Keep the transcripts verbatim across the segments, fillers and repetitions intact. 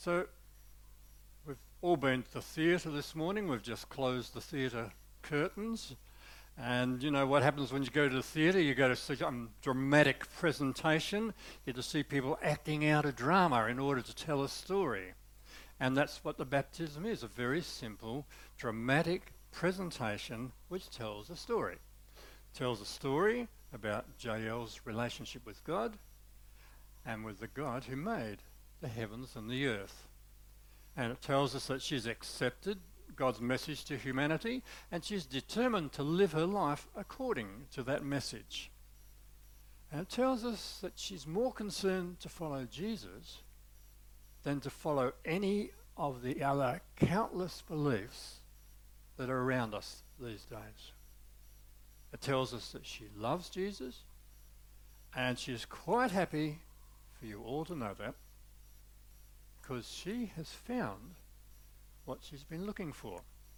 So we've all been to the theatre this morning. We've just closed the theatre curtains. And you know what happens when you go to the theatre? You go to see some dramatic presentation. You get to see people acting out a drama in order to tell a story. And that's what the baptism is, a very simple, dramatic presentation which tells a story. It tells a story about Jael's relationship with God and with the God who made the heavens and the earth. And it tells us that she's accepted God's message to humanity and she's determined to live her life according to that message. And it tells us that she's more concerned to follow Jesus than to follow any of the other countless beliefs that are around us these days. It tells us that she loves Jesus and she's quite happy for you all to know that, because she has found what she's been looking for.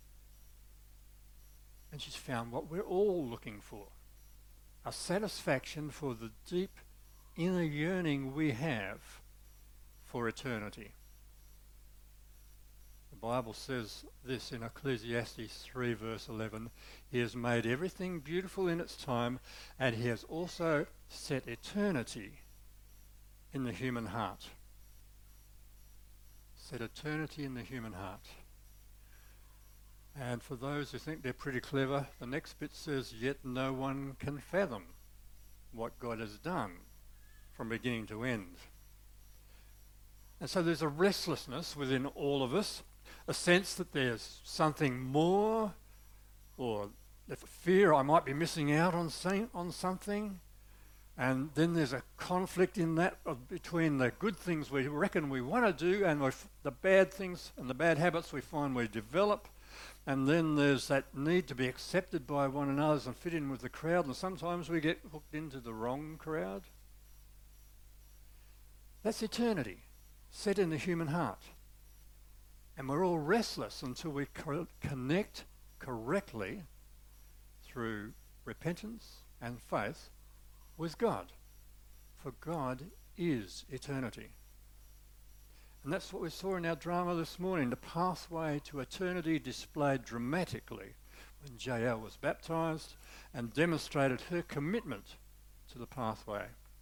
And she's found what we're all looking for, a satisfaction for the deep inner yearning we have for eternity. The Bible says this in Ecclesiastes three verse eleven, He has made everything beautiful in its time, and He has also set eternity in the human heart. Set eternity in the human heart. And for those who think they're pretty clever, the next bit says, yet no one can fathom what God has done from beginning to end. And so there's a restlessness within all of us, a sense that there's something more, or a fear I might be missing out on, saying, on something. And then there's a conflict in that of between the good things we reckon we want to do and the bad things and the bad habits we find we develop. And then there's that need to be accepted by one another and fit in with the crowd. And sometimes we get hooked into the wrong crowd. That's eternity, set in the human heart. And we're all restless until we co- connect correctly through repentance and faith with God, for God is eternity. And that's what we saw in our drama this morning, the pathway to eternity displayed dramatically when Jael was baptised and demonstrated her commitment to the pathway.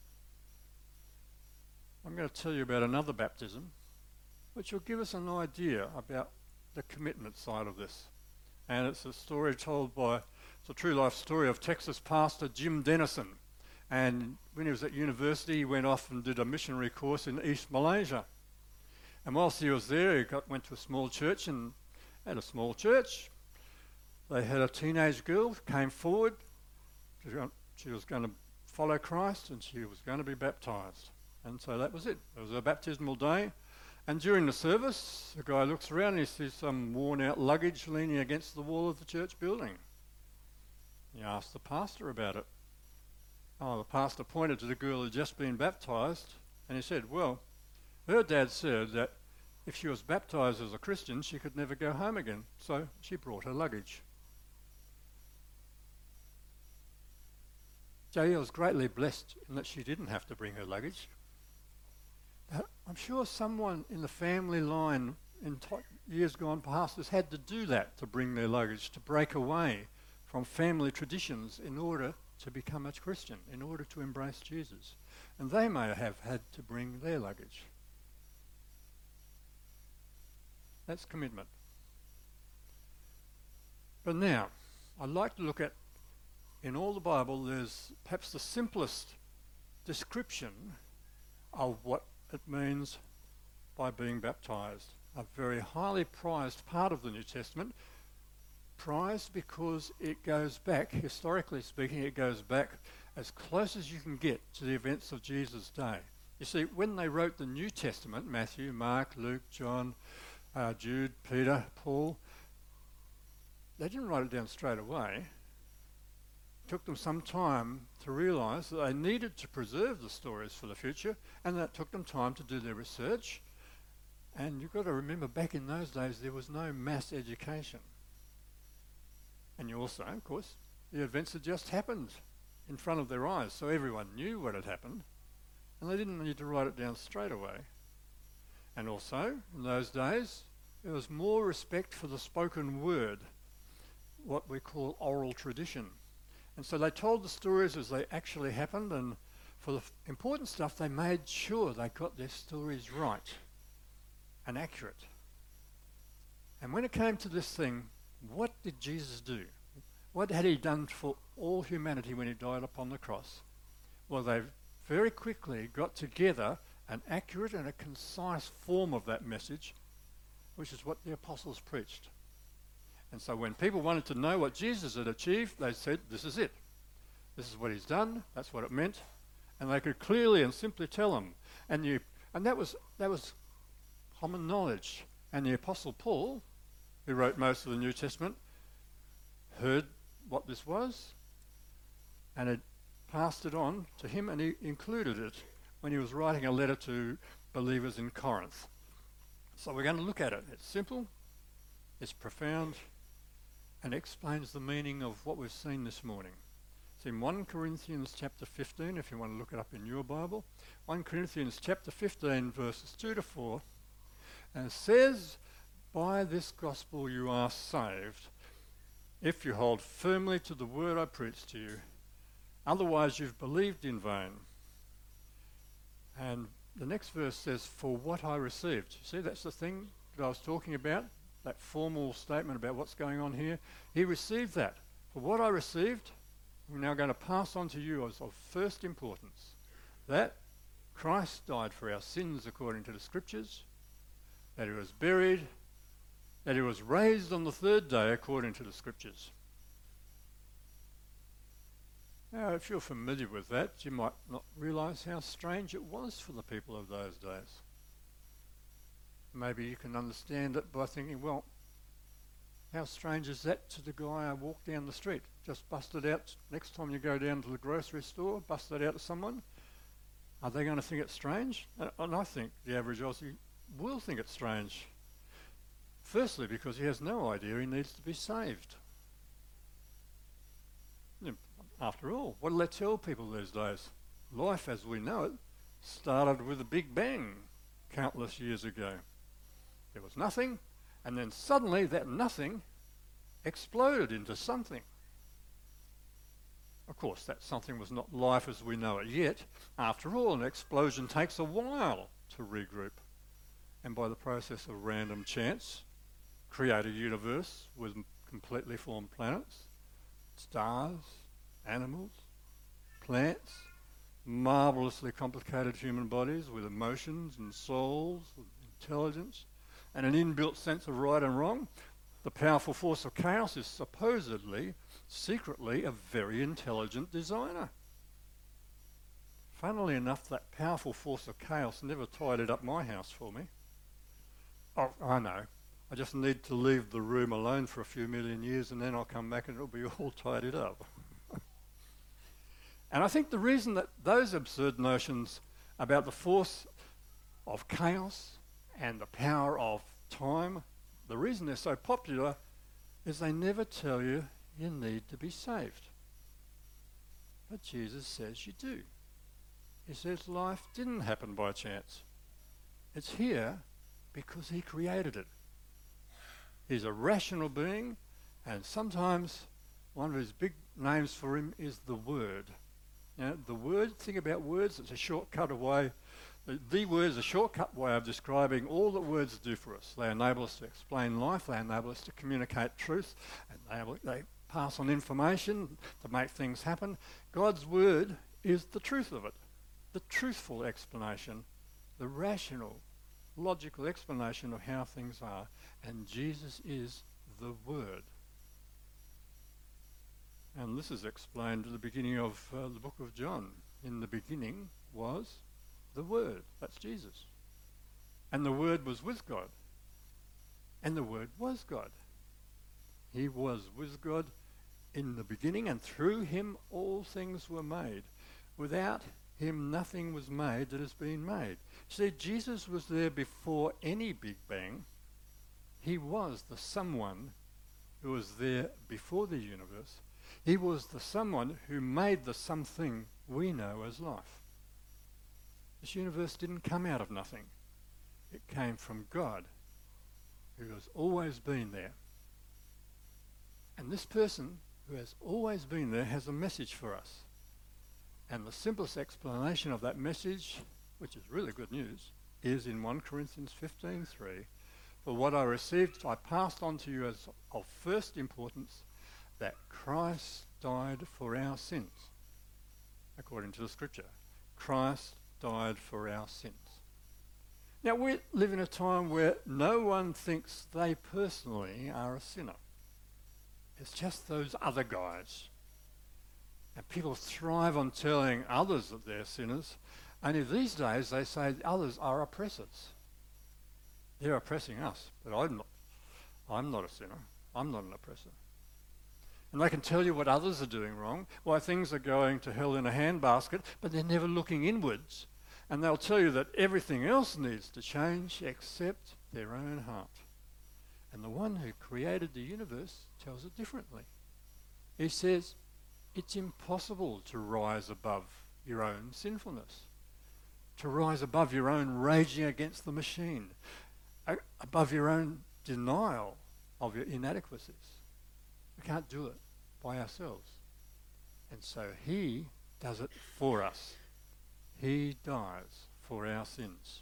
I'm going to tell you about another baptism which will give us an idea about the commitment side of this. And it's a story told by, it's a true life story of Texas pastor Jim Dennison. And when he was at university, he went off and did a missionary course in East Malaysia. And whilst he was there, he got, went to a small church, and at a small church, they had a teenage girl came forward. She was going to follow Christ, and she was going to be baptised. And so that was it. It was a baptismal day. And during the service, the guy looks around and he sees some worn-out luggage leaning against the wall of the church building. He asked the pastor about it. Oh, the pastor pointed to the girl who had just been baptised, and he said, well, her dad said that if she was baptised as a Christian, she could never go home again, so she brought her luggage. Jael was greatly blessed in that she didn't have to bring her luggage. But I'm sure someone in the family line in t- years gone past has had to do that, to bring their luggage, to break away from family traditions in order to become a Christian, in order to embrace Jesus. And they may have had to bring their luggage. That's commitment. But now, I'd like to look at, in all the Bible, there's perhaps the simplest description of what it means by being baptized. A very highly prized part of the New Testament. Prized because it goes back, historically speaking, it goes back as close as you can get to the events of Jesus' day. You see, when they wrote the New Testament, Matthew, Mark, Luke, John, uh, Jude, Peter, Paul, they didn't write it down straight away. It took them some time to realise that they needed to preserve the stories for the future, and that took them time to do their research. And you've got to remember, back in those days, there was no mass education. And you also, of course, the events had just happened in front of their eyes, so everyone knew what had happened, and they didn't need to write it down straight away. And also, in those days, there was more respect for the spoken word, what we call oral tradition. And so they told the stories as they actually happened, and for the f- important stuff, they made sure they got their stories right and accurate. And when it came to this thing, what did Jesus do? What had he done for all humanity when he died upon the cross? Well, they very quickly got together an accurate and a concise form of that message, which is what the apostles preached. And so when people wanted to know what Jesus had achieved, they said, this is it. This is what he's done. That's what it meant. And they could clearly and simply tell them. And you, and that was that was common knowledge. And the Apostle Paul, who wrote most of the New Testament, heard what this was and had passed it on to him, and he included it when he was writing a letter to believers in Corinth. So we're going to look at it. It's simple, it's profound, and explains the meaning of what we've seen this morning. It's in First Corinthians chapter fifteen, if you want to look it up in your Bible. First Corinthians chapter fifteen, verses two to four. And it says, by this gospel you are saved, if you hold firmly to the word I preached to you. Otherwise you've believed in vain. And the next verse says, for what I received. You see, that's the thing that I was talking about, that formal statement about what's going on here. He received that. For what I received, I'm now going to pass on to you as of first importance. That Christ died for our sins according to the Scriptures, that he was buried, that he was raised on the third day according to the Scriptures. Now, if you're familiar with that, you might not realise how strange it was for the people of those days. Maybe you can understand it by thinking, well, how strange is that to the guy I walked down the street? Just busted out, next time you go down to the grocery store, bust that out to someone. Are they going to think it's strange? And, and I think the average Aussie will think it's strange. Firstly, because he has no idea he needs to be saved. After all, what do they tell people these days? Life as we know it started with a big bang countless years ago. There was nothing, and then suddenly that nothing exploded into something. Of course, that something was not life as we know it yet. After all, an explosion takes a while to regroup, and by the process of random chance, create a universe with completely formed planets, stars, animals, plants, marvellously complicated human bodies with emotions and souls, and intelligence, and an inbuilt sense of right and wrong. The powerful force of chaos is supposedly, secretly, a very intelligent designer. Funnily enough, that powerful force of chaos never tidied up my house for me. Oh, I know. I just need to leave the room alone for a few million years and then I'll come back and it'll be all tidied up. And I think the reason that those absurd notions about the force of chaos and the power of time, the reason they're so popular is they never tell you you need to be saved. But Jesus says you do. He says life didn't happen by chance. It's here because he created it. He's a rational being, and sometimes one of his big names for him is the Word. Now, the word, thing about words, it's a shortcut away. The, the word is a shortcut way of describing all that words do for us. They enable us to explain life, they enable us to communicate truth, and they, they pass on information to make things happen. God's word is the truth of it, the truthful explanation, the rational, logical explanation of how things are. And Jesus is the Word. And this is explained at the beginning of uh, the book of John. In the beginning was the Word. That's Jesus. And the Word was with God. And the Word was God. He was with God in the beginning, and through him all things were made. Without him nothing was made that has been made. See, Jesus was there before any Big Bang. He was the someone who was there before the universe. He was the someone who made the something we know as life. This universe didn't come out of nothing. It came from God, who has always been there. And this person who has always been there has a message for us. And the simplest explanation of that message, which is really good news, is in First Corinthians fifteen three. For what I received, I passed on to you as of first importance, that Christ died for our sins. According to the scripture, Christ died for our sins. Now, we live in a time where no one thinks they personally are a sinner. It's just those other guys. And people thrive on telling others that they're sinners. Only these days they say others are oppressors. They're oppressing us, but I'm not. I'm not a sinner. I'm not an oppressor. And they can tell you what others are doing wrong, why things are going to hell in a handbasket, but they're never looking inwards. And they'll tell you that everything else needs to change except their own heart. And the one who created the universe tells it differently. He says, it's impossible to rise above your own sinfulness, to rise above your own raging against the machine, above your own denial of your inadequacies. We can't do it by ourselves. And so he does it for us. He dies for our sins.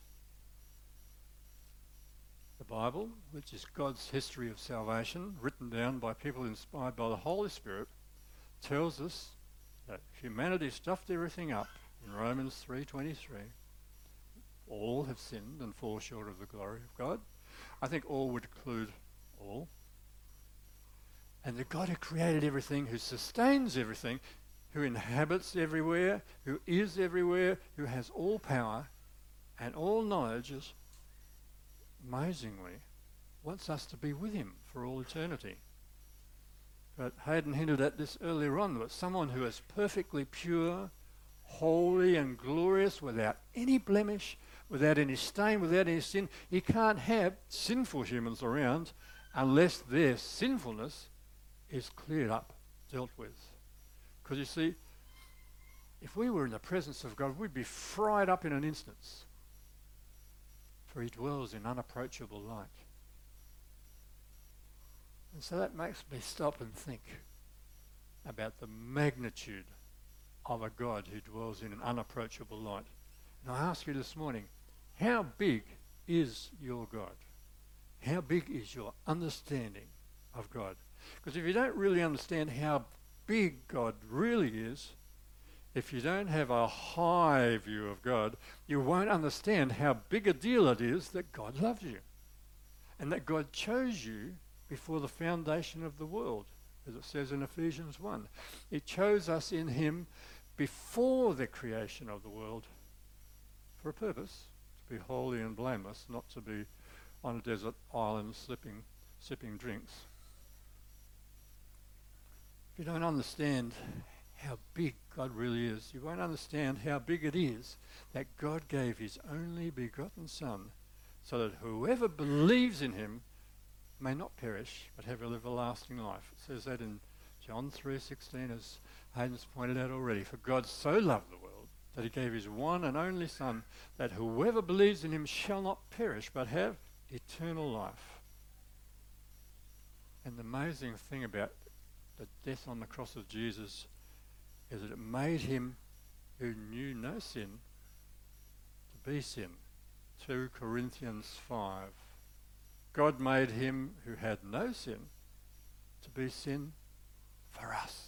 The Bible, which is God's history of salvation, written down by people inspired by the Holy Spirit, tells us that humanity stuffed everything up in Romans three twenty-three. All have sinned and fall short of the glory of God. I think all would include all. And the God who created everything, who sustains everything, who inhabits everywhere, who is everywhere, who has all power and all knowledge, is amazingly wants us to be with him for all eternity. But Hayden hinted at this earlier on, that someone who is perfectly pure, holy and glorious, without any blemish, without any stain, without any sin, he can't have sinful humans around unless their sinfulness is cleared up, dealt with. Because you see, if we were in the presence of God, we'd be fried up in an instant. For he dwells in unapproachable light. And so that makes me stop and think about the magnitude of a God who dwells in an unapproachable light. And I ask you this morning, how big is your God? How big is your understanding of God? Because if you don't really understand how big God really is, if you don't have a high view of God, you won't understand how big a deal it is that God loves you and that God chose you before the foundation of the world, as it says in Ephesians one. He chose us in him before the creation of the world for a purpose, to be holy and blameless, not to be on a desert island sipping, sipping drinks. If you don't understand how big God really is, you won't understand how big it is that God gave his only begotten Son so that whoever believes in him may not perish but have everlasting life. It says that in John three sixteen, as Hayden's pointed out already. For God so loved the world that he gave his one and only Son, that whoever believes in him shall not perish but have eternal life. And the amazing thing about the death on the cross of Jesus is that it made him who knew no sin to be sin. two Corinthians five. God made him who had no sin to be sin for us,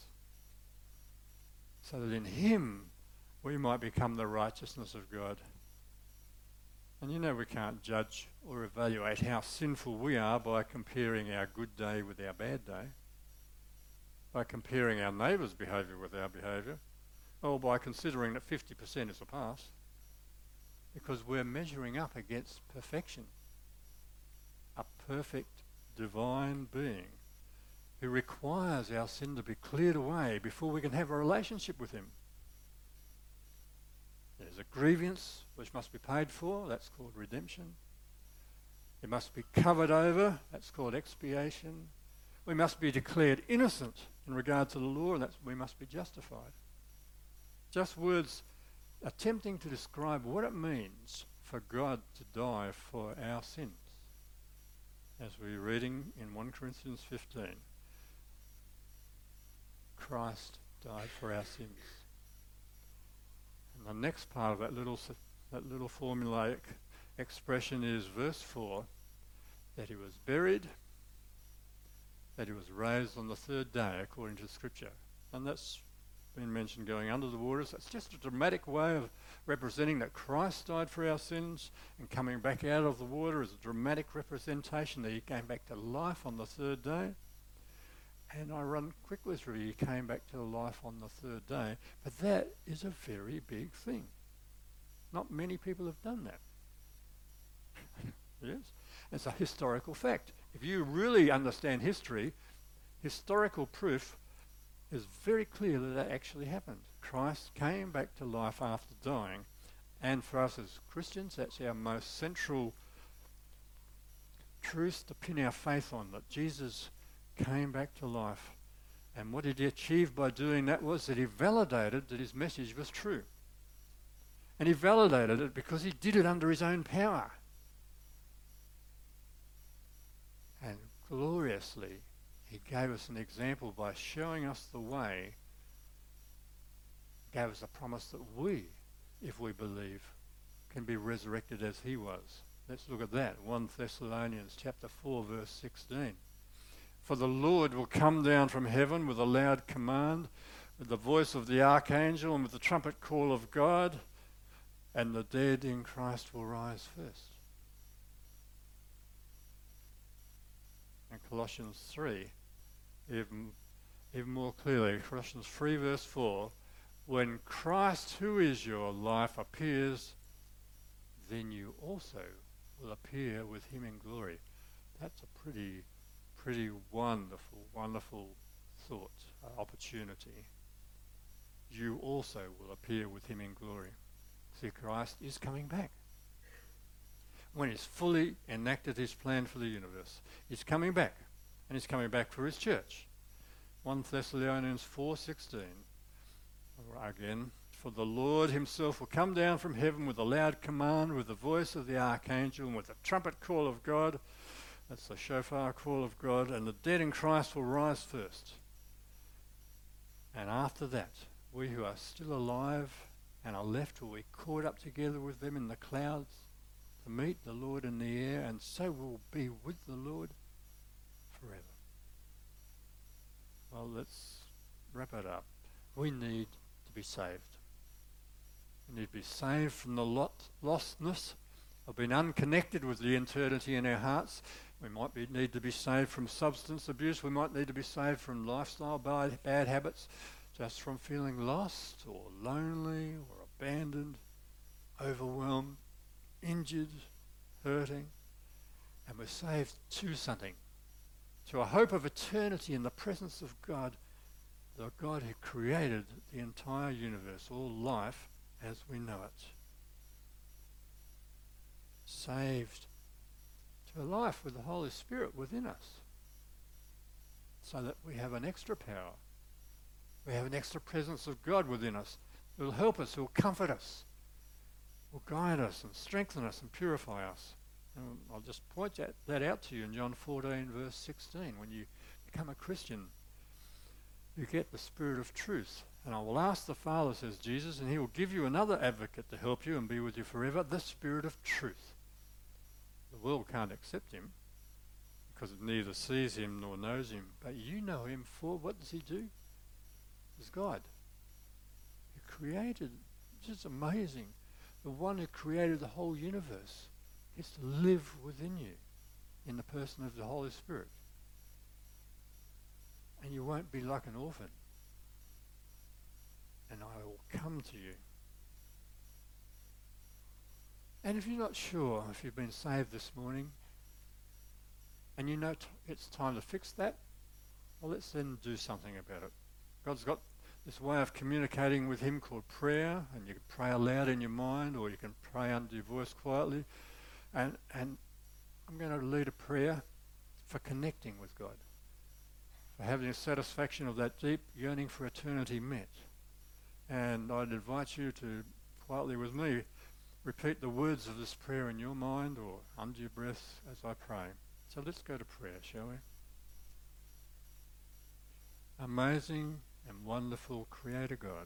so that in him we might become the righteousness of God. And you know we can't judge or evaluate how sinful we are by comparing our good day with our bad day, by comparing our neighbour's behaviour with our behaviour, or by considering that fifty percent is a pass, because we're measuring up against perfection. A perfect divine being who requires our sin to be cleared away before we can have a relationship with him. There's a grievance which must be paid for, that's called redemption. It must be covered over, that's called expiation. We must be declared innocent in regard to the law, and that's we must be justified. Just words attempting to describe what it means for God to die for our sins. As we're reading in First Corinthians fifteen, Christ died for our sins. And the next part of that little that little formulaic expression is verse four, that he was buried, that he was raised on the third day according to Scripture. And that's been mentioned going under the waters. That's just a dramatic way of representing that Christ died for our sins, and coming back out of the water is a dramatic representation that he came back to life on the third day. And I run quickly through, he came back to life on the third day. But that is a very big thing. Not many people have done that. Yes? It's a historical fact. If you really understand history, historical proof is very clear that that actually happened. Christ came back to life after dying. And for us as Christians, that's our most central truth to pin our faith on, that Jesus came back to life. And what did he achieve by doing that was that he validated that his message was true. And he validated it because he did it under his own power. And gloriously, he gave us an example by showing us the way, gave us a promise that we, if we believe, can be resurrected as he was. Let's look at that. First Thessalonians chapter four, verse sixteen. For the Lord will come down from heaven with a loud command, with the voice of the archangel and with the trumpet call of God, and the dead in Christ will rise first. And Colossians three, even, even more clearly, Colossians three verse four, when Christ, who is your life, appears, then you also will appear with him in glory. That's a pretty, pretty wonderful, wonderful thought, uh, opportunity. You also will appear with him in glory. See, Christ is coming back. When he's fully enacted his plan for the universe, he's coming back. And he's coming back for his church. First Thessalonians four sixteen. Again, for the Lord himself will come down from heaven with a loud command, with the voice of the archangel, and with the trumpet call of God. That's the shofar call of God. And the dead in Christ will rise first. And after that, we who are still alive and are left will be caught up together with them in the clouds to meet the Lord in the air, and so will be with the Lord forever. Well, let's wrap it up. We need to be saved. We need to be saved from the lot, lostness of being unconnected with the eternity in our hearts. We might be, need to be saved from substance abuse. We might need to be saved from lifestyle bad, bad habits, just from feeling lost or lonely or abandoned, overwhelmed, injured, hurting. And we're saved to something, to a hope of eternity in the presence of God, the God who created the entire universe, all life as we know it. Saved to a life with the Holy Spirit within us, so that we have an extra power. We have an extra presence of God within us who will help us, who will comfort us, will guide us and strengthen us and purify us. And I'll just point that, that out to you in John fourteen verse sixteen. When you become a Christian, you get the Spirit of truth. And I will ask the Father, says Jesus, and he will give you another advocate to help you and be with you forever, the Spirit of truth. The world can't accept him because it neither sees him nor knows him. But you know him, for what does he do? He's God. He created, this is amazing. The one who created the whole universe is to live within you in the person of the Holy Spirit. And you won't be like an orphan. And I will come to you. And if you're not sure if you've been saved this morning, and you know t- it's time to fix that, well, let's then do something about it. God's got this way of communicating with him called prayer, and you can pray aloud in your mind, or you can pray under your voice quietly. And, and I'm going to lead a prayer for connecting with God, for having the satisfaction of that deep yearning for eternity met. And I'd invite you to quietly with me repeat the words of this prayer in your mind or under your breath as I pray. So let's go to prayer, shall we? Amazing and wonderful Creator God,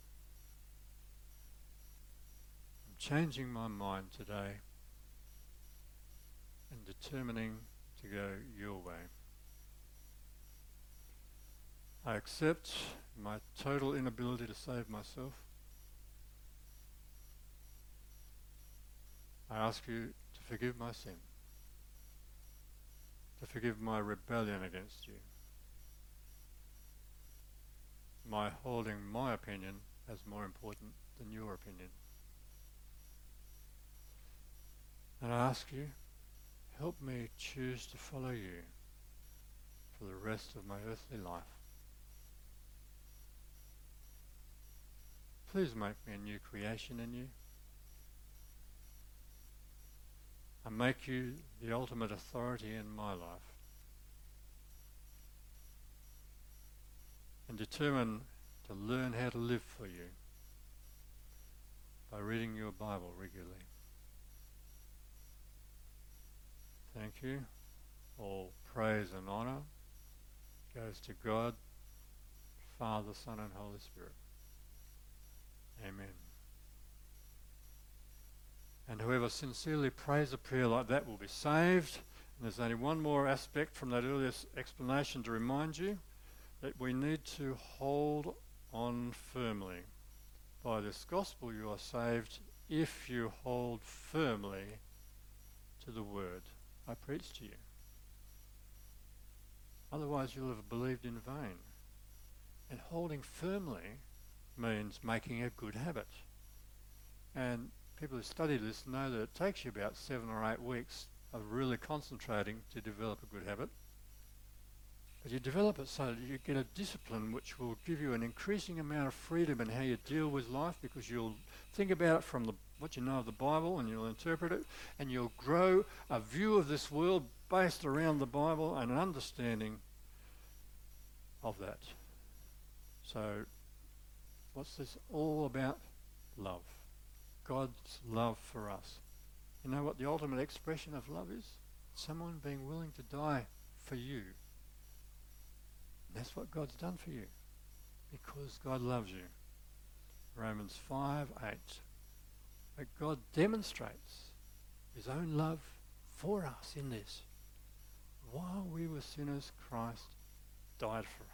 I'm changing my mind today and determining to go your way. I accept my total inability to save myself. I ask you to forgive my sin, to forgive my rebellion against you, my holding my opinion as more important than your opinion. And I ask you, help me choose to follow you for the rest of my earthly life. Please make me a new creation in you. I make you the ultimate authority in my life. And determine to learn how to live for you by reading your Bible regularly. Thank you. All praise and honour goes to God, Father, Son and Holy Spirit. Amen. And whoever sincerely prays a prayer like that will be saved. And there's only one more aspect from that earlier explanation to remind you, that we need to hold on firmly. By this gospel you are saved if you hold firmly to the word I preach to you. Otherwise you'll have believed in vain. And holding firmly means making a good habit. And people who study this know that it takes you about seven or eight weeks of really concentrating to develop a good habit. But you develop it so that you get a discipline which will give you an increasing amount of freedom in how you deal with life, because you'll think about it from the, what you know of the Bible, and you'll interpret it, and you'll grow a view of this world based around the Bible and an understanding of that. So what's this all about? Love. God's love for us. You know what the ultimate expression of love is? Someone being willing to die for you. And that's what God's done for you, because God loves you. Romans five eight. But God demonstrates his own love for us in this. While we were sinners, Christ died for us.